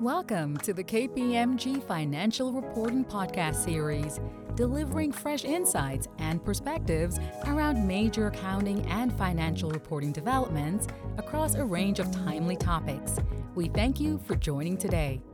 Welcome to the KPMG Financial Reporting Podcast Series, delivering fresh insights and perspectives around major accounting and financial reporting developments across a range of timely topics. We thank you for joining today.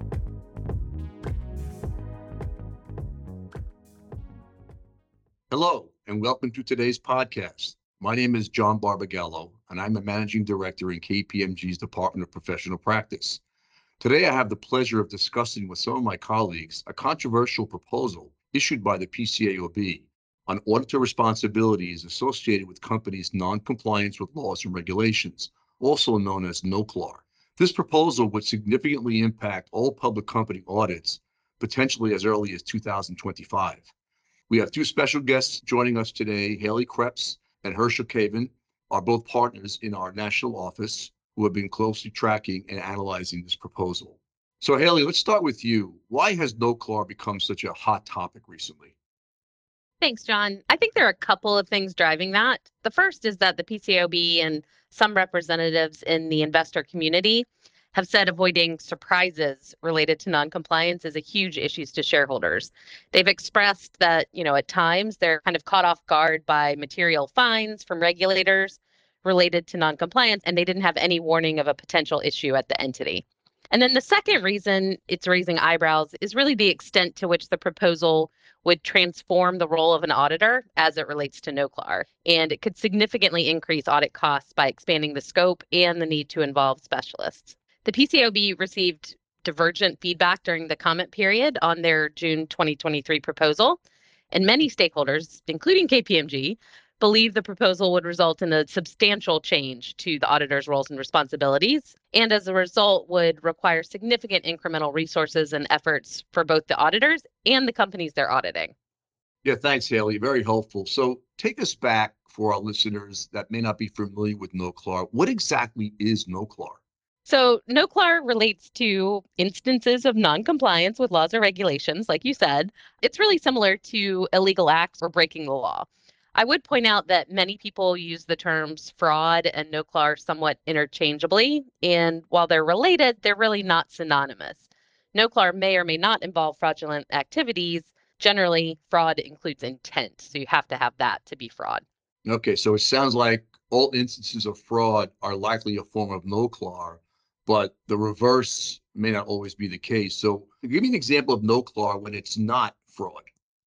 Hello, and welcome to today's podcast. My name is John Barbagallo, and I'm a Managing Director in KPMG's Department of Professional Practice. Today, I have the pleasure of discussing with some of my colleagues a controversial proposal issued by the PCAOB on auditor responsibilities associated with companies' non-compliance with laws and regulations, also known as NOCLAR. This proposal would significantly impact all public company audits, potentially as early as 2025. We have two special guests joining us today. Haley Krebs and Herschel Caven are both partners in our national office who have been closely tracking and analyzing this proposal. So Haley, let's start with you. Why has NOCLAR become such a hot topic recently? Thanks, John. I think there are a couple of things driving that. The first is that the PCAOB and some representatives in the investor community have said avoiding surprises related to noncompliance is a huge issue to shareholders. They've expressed that, at times they're kind of caught off guard by material fines from regulators related to noncompliance, and they didn't have any warning of a potential issue at the entity. And then the second reason it's raising eyebrows is really the extent to which the proposal would transform the role of an auditor as it relates to NOCLAR. And it could significantly increase audit costs by expanding the scope and the need to involve specialists. The PCAOB received divergent feedback during the comment period on their June 2023 proposal, and many stakeholders, including KPMG, believe the proposal would result in a substantial change to the auditor's roles and responsibilities, and as a result would require significant incremental resources and efforts for both the auditors and the companies they're auditing. Yeah, thanks, Haley. Very helpful. So take us back for our listeners that may not be familiar with NOCLAR. What exactly is NOCLAR? So NOCLAR relates to instances of noncompliance with laws or regulations, like you said. It's really similar to illegal acts or breaking the law. I would point out that many people use the terms fraud and NOCLAR somewhat interchangeably, and while they're related, they're really not synonymous. NOCLAR may or may not involve fraudulent activities. Generally, fraud includes intent, so you have to have that to be fraud. Okay, so it sounds like all instances of fraud are likely a form of NOCLAR, but the reverse may not always be the case. So give me an example of NOCLAR when it's not fraud.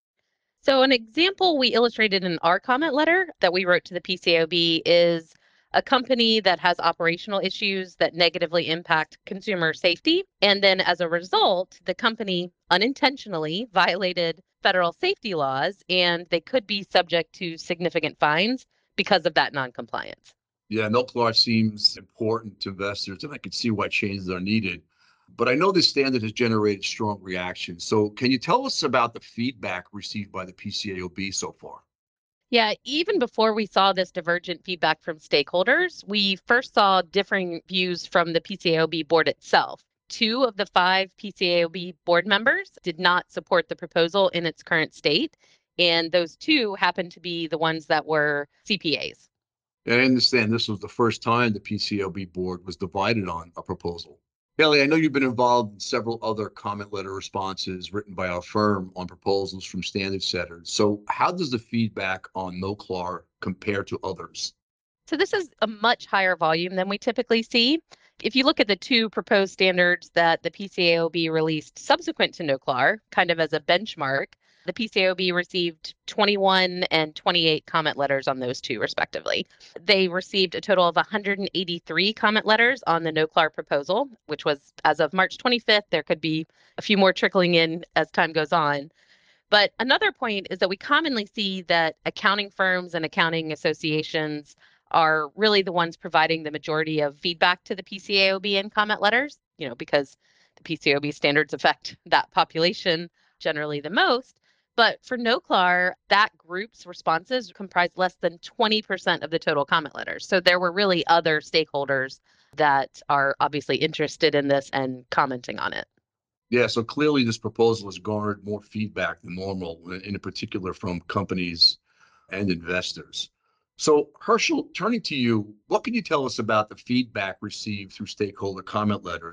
So an example we illustrated in our comment letter that we wrote to the PCAOB is a company that has operational issues that negatively impact consumer safety. And then as a result, the company unintentionally violated federal safety laws, and they could be subject to significant fines because of that noncompliance. Yeah, NOCLAR seems important to investors, and I can see why changes are needed. But I know this standard has generated strong reactions. So can you tell us about the feedback received by the PCAOB so far? Yeah, even before we saw this divergent feedback from stakeholders, we first saw differing views from the PCAOB board itself. 2 of the 5 PCAOB board members did not support the proposal in its current state, and those 2 happened to be the ones that were CPAs. And I understand this was the first time the PCAOB board was divided on a proposal. Haley, I know you've been involved in several other comment letter responses written by our firm on proposals from standard setters. So how does the feedback on NOCLAR compare to others? So this is a much higher volume than we typically see. If you look at the 2 proposed standards that the PCAOB released subsequent to NOCLAR, kind of as a benchmark, the PCAOB received 21 and 28 comment letters on those 2, respectively. They received a total of 183 comment letters on the NOCLAR proposal, which was as of March 25th. There could be a few more trickling in as time goes on. But another point is that we commonly see that accounting firms and accounting associations are really the ones providing the majority of feedback to the PCAOB in comment letters, because the PCAOB standards affect that population generally the most. But for NOCLAR, that group's responses comprised less than 20% of the total comment letters. So there were really other stakeholders that are obviously interested in this and commenting on it. Yeah, so clearly this proposal has garnered more feedback than normal, in particular from companies and investors. So Herschel, turning to you, what can you tell us about the feedback received through stakeholder comment letters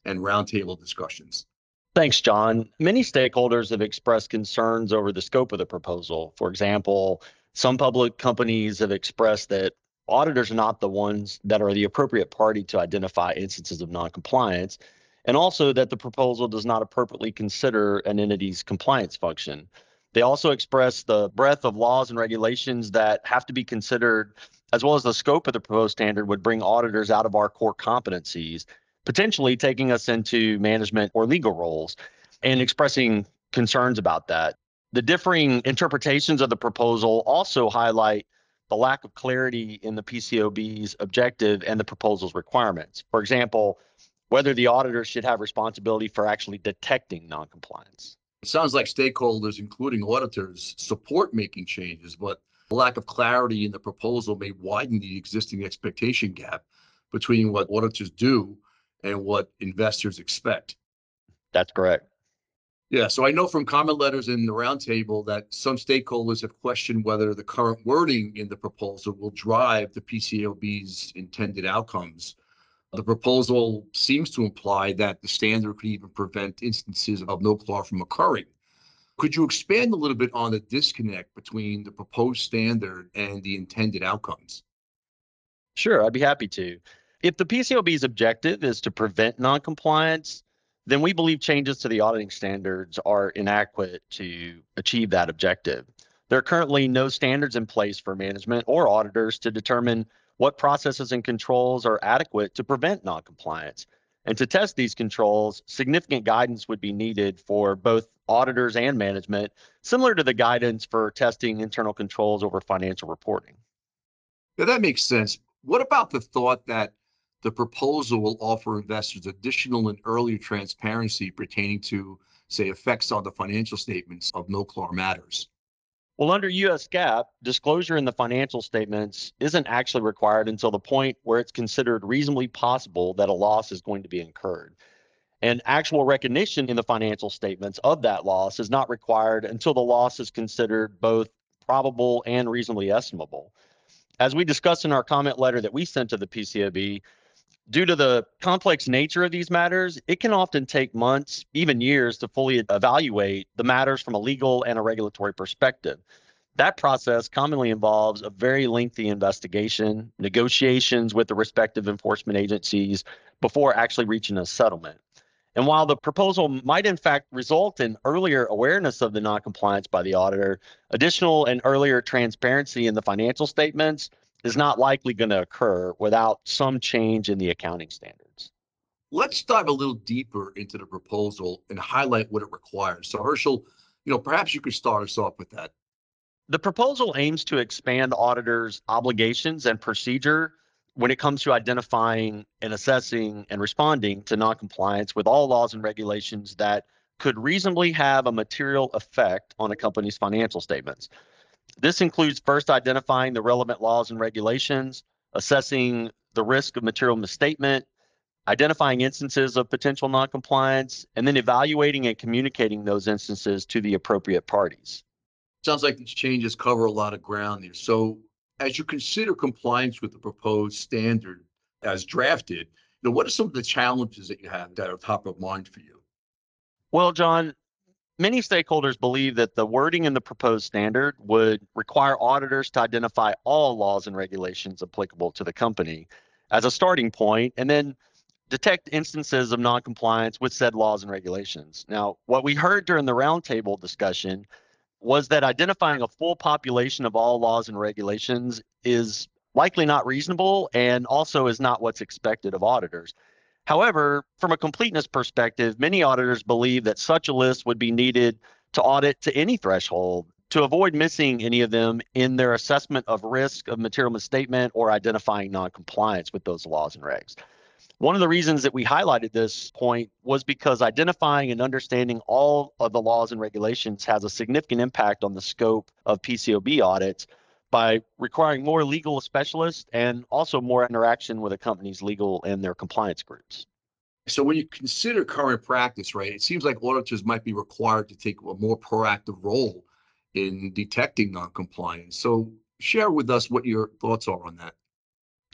and roundtable discussions. Thanks, John. Many stakeholders have expressed concerns over the scope of the proposal. For example, some public companies have expressed that auditors are not the ones that are the appropriate party to identify instances of noncompliance, and also that the proposal does not appropriately consider an entity's compliance function. They also express the breadth of laws and regulations that have to be considered, as well as the scope of the proposed standard would bring auditors out of our core competencies, potentially taking us into management or legal roles, and expressing concerns about that. The differing interpretations of the proposal also highlight the lack of clarity in the PCAOB's objective and the proposal's requirements. For example, whether the auditors should have responsibility for actually detecting noncompliance. It sounds like stakeholders, including auditors, support making changes, but the lack of clarity in the proposal may widen the existing expectation gap between what auditors do and what investors expect. That's correct. Yeah, so I know from comment letters in the roundtable that some stakeholders have questioned whether the current wording in the proposal will drive the PCAOB's intended outcomes. The proposal seems to imply that the standard could even prevent instances of no-CLAR from occurring. Could you expand a little bit on the disconnect between the proposed standard and the intended outcomes? Sure, I'd be happy to. If the PCAOB's objective is to prevent noncompliance, then we believe changes to the auditing standards are inadequate to achieve that objective. There are currently no standards in place for management or auditors to determine what processes and controls are adequate to prevent noncompliance. And to test these controls, significant guidance would be needed for both auditors and management, similar to the guidance for testing internal controls over financial reporting. Yeah, that makes sense. What about the thought that the proposal will offer investors additional and earlier transparency pertaining to, say, effects on the financial statements of no-CLAR matters? Well, under US GAAP, disclosure in the financial statements isn't actually required until the point where it's considered reasonably possible that a loss is going to be incurred. And actual recognition in the financial statements of that loss is not required until the loss is considered both probable and reasonably estimable. As we discussed in our comment letter that we sent to the PCAOB, due to the complex nature of these matters, it can often take months, even years, to fully evaluate the matters from a legal and a regulatory perspective. That process commonly involves a very lengthy investigation, negotiations with the respective enforcement agencies before actually reaching a settlement. And while the proposal might in fact result in earlier awareness of the noncompliance by the auditor, additional and earlier transparency in the financial statements is not likely going to occur without some change in the accounting standards. Let's dive a little deeper into the proposal and highlight what it requires. So Herschel, perhaps you could start us off with that. The proposal aims to expand auditors' obligations and procedure when it comes to identifying and assessing and responding to noncompliance with all laws and regulations that could reasonably have a material effect on a company's financial statements. This includes first identifying the relevant laws and regulations, assessing the risk of material misstatement, identifying instances of potential noncompliance, and then evaluating and communicating those instances to the appropriate parties. Sounds like these changes cover a lot of ground there. So as you consider compliance with the proposed standard as drafted, what are some of the challenges that you have that are top of mind for you? Well, John, many stakeholders believe that the wording in the proposed standard would require auditors to identify all laws and regulations applicable to the company as a starting point, and then detect instances of noncompliance with said laws and regulations. Now, what we heard during the roundtable discussion was that identifying a full population of all laws and regulations is likely not reasonable and also is not what's expected of auditors. However, from a completeness perspective, many auditors believe that such a list would be needed to audit to any threshold to avoid missing any of them in their assessment of risk of material misstatement or identifying noncompliance with those laws and regs. One of the reasons that we highlighted this point was because identifying and understanding all of the laws and regulations has a significant impact on the scope of PCAOB audits by requiring more legal specialists and also more interaction with a company's legal and their compliance groups. So when you consider current practice, right, it seems like auditors might be required to take a more proactive role in detecting noncompliance. So share with us what your thoughts are on that.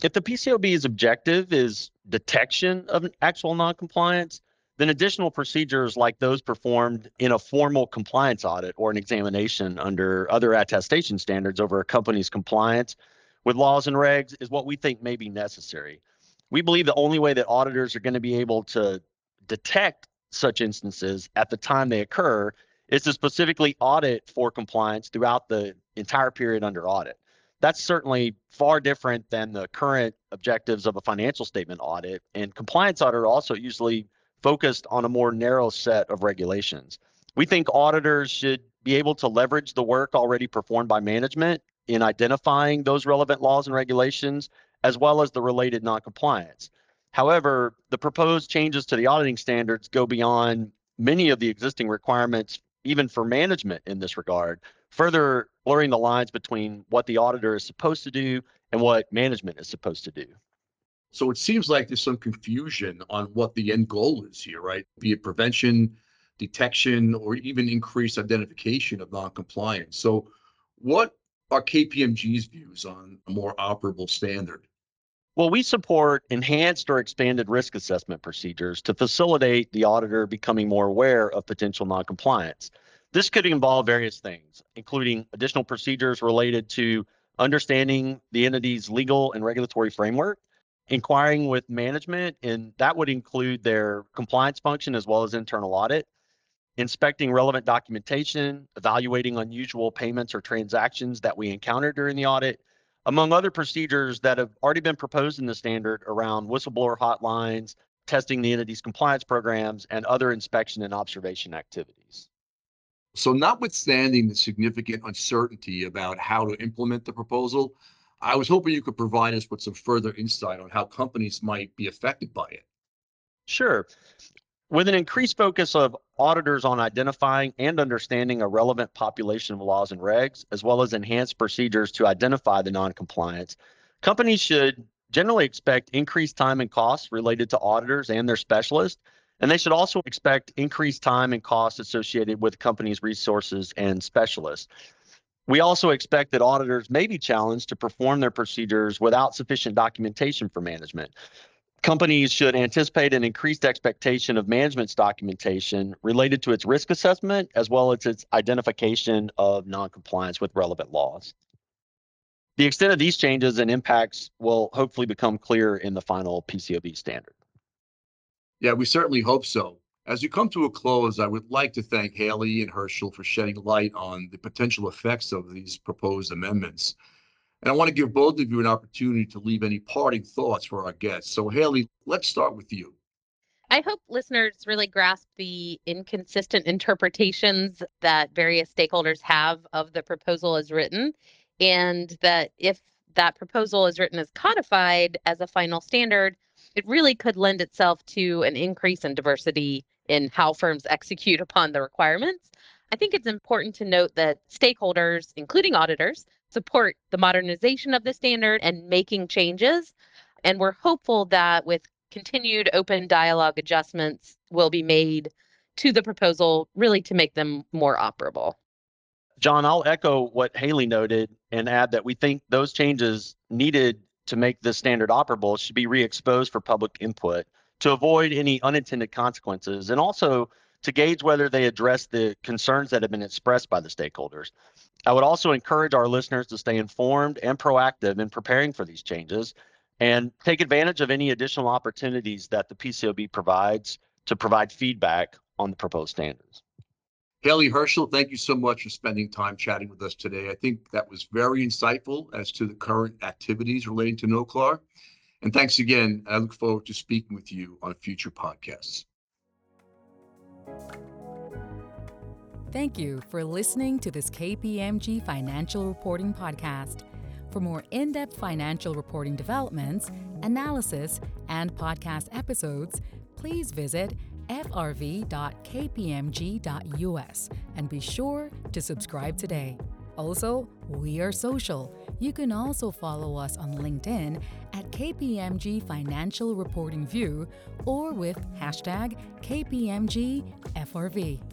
If the PCAOB's objective is detection of actual noncompliance, then additional procedures like those performed in a formal compliance audit or an examination under other attestation standards over a company's compliance with laws and regs is what we think may be necessary. We believe the only way that auditors are going to be able to detect such instances at the time they occur is to specifically audit for compliance throughout the entire period under audit. That's certainly far different than the current objectives of a financial statement audit, and compliance audit are also usually focused on a more narrow set of regulations. We think auditors should be able to leverage the work already performed by management in identifying those relevant laws and regulations, as well as the related noncompliance. However, the proposed changes to the auditing standards go beyond many of the existing requirements, even for management in this regard, further blurring the lines between what the auditor is supposed to do and what management is supposed to do. So it seems like there's some confusion on what the end goal is here, right? Be it prevention, detection, or even increased identification of noncompliance. So what are KPMG's views on a more operable standard? Well, we support enhanced or expanded risk assessment procedures to facilitate the auditor becoming more aware of potential noncompliance. This could involve various things, including additional procedures related to understanding the entity's legal and regulatory framework, inquiring with management, and that would include their compliance function as well as internal audit, inspecting relevant documentation, evaluating unusual payments or transactions that we encountered during the audit, among other procedures that have already been proposed in the standard around whistleblower hotlines, testing the entity's compliance programs, and other inspection and observation activities. So notwithstanding the significant uncertainty about how to implement the proposal, I was hoping you could provide us with some further insight on how companies might be affected by it. Sure. With an increased focus of auditors on identifying and understanding a relevant population of laws and regs, as well as enhanced procedures to identify the noncompliance, companies should generally expect increased time and costs related to auditors and their specialists, and they should also expect increased time and costs associated with the company's resources and specialists. We also expect that auditors may be challenged to perform their procedures without sufficient documentation for management. Companies should anticipate an increased expectation of management's documentation related to its risk assessment, as well as its identification of noncompliance with relevant laws. The extent of these changes and impacts will hopefully become clear in the final PCAOB standard. Yeah, we certainly hope so. As you come to a close, I would like to thank Haley and Herschel for shedding light on the potential effects of these proposed amendments. And I want to give both of you an opportunity to leave any parting thoughts for our guests. So Haley, let's start with you. I hope listeners really grasp the inconsistent interpretations that various stakeholders have of the proposal as written, and that if that proposal is written as codified as a final standard, it really could lend itself to an increase in diversity in how firms execute upon the requirements. I think it's important to note that stakeholders, including auditors, support the modernization of the standard and making changes. And we're hopeful that with continued open dialogue, adjustments will be made to the proposal really to make them more operable. John, I'll echo what Haley noted and add that we think those changes needed to make the standard operable should be re-exposed for public input to avoid any unintended consequences, and also to gauge whether they address the concerns that have been expressed by the stakeholders. I would also encourage our listeners to stay informed and proactive in preparing for these changes and take advantage of any additional opportunities that the PCAOB provides to provide feedback on the proposed standards. Haley, Herschel, thank you so much for spending time chatting with us today. I think that was very insightful as to the current activities relating to NOCLAR. And thanks again. I look forward to speaking with you on future podcasts. Thank you for listening to this KPMG Financial Reporting Podcast. For more in-depth financial reporting developments, analysis, and podcast episodes, please visit frv.kpmg.us and be sure to subscribe today. Also, we are social. You can also follow us on LinkedIn at KPMG Financial Reporting View or with #KPMGFRV.